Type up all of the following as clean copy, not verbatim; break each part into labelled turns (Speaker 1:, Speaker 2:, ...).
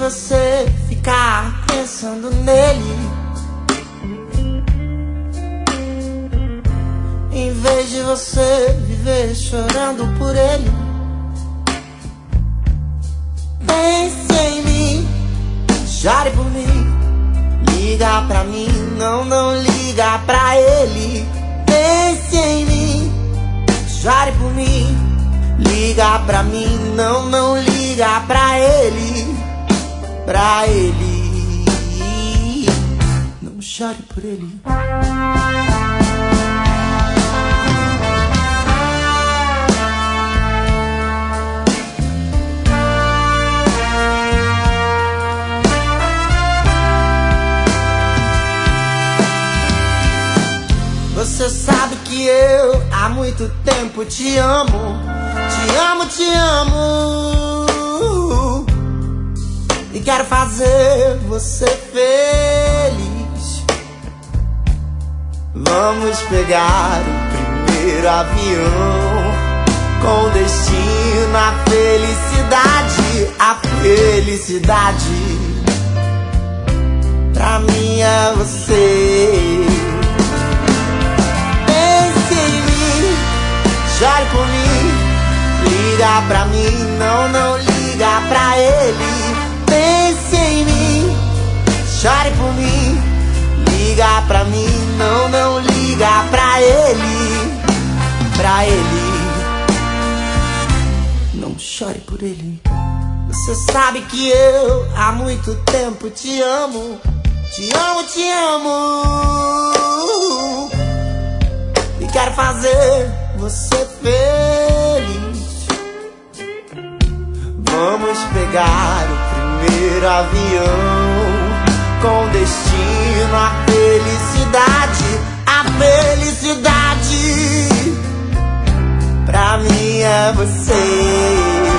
Speaker 1: você ficar pensando nele, em vez de você viver chorando por ele. Pense em mim, chore por mim, liga pra mim, não liga pra ele. Pense em mim, chore por mim, liga pra mim, não liga pra ele. Pra ele, não chore por ele. Você sabe que eu há muito tempo te amo, te amo, te amo, e quero fazer você feliz. Vamos pegar o primeiro avião com destino à felicidade, a felicidade. Pra mim é você. Chore por mim, liga pra mim, não liga pra ele. Pense em mim, chore por mim, liga pra mim, não liga pra ele. Pra ele, não chore por ele. Você sabe que eu há muito tempo te amo, te amo, te amo, e quero fazer você feliz. Vamos pegar o primeiro avião com destino à felicidade, a felicidade. Pra mim é você.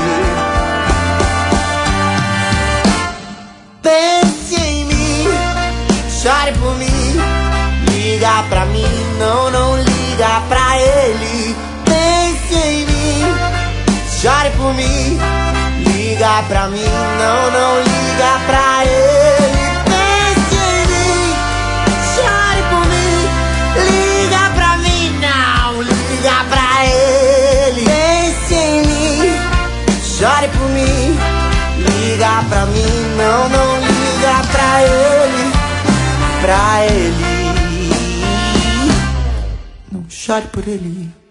Speaker 1: Pense em mim, chore por mim, liga pra mim, não liga pra ele. Pense em mim, chore por mim, liga pra mim, não liga pra ele. Pense em mim, chore por mim, liga pra mim, não liga pra ele. Pense em mim, chore por mim, liga pra mim, não liga pra ele. Pra ele, não chore por ele.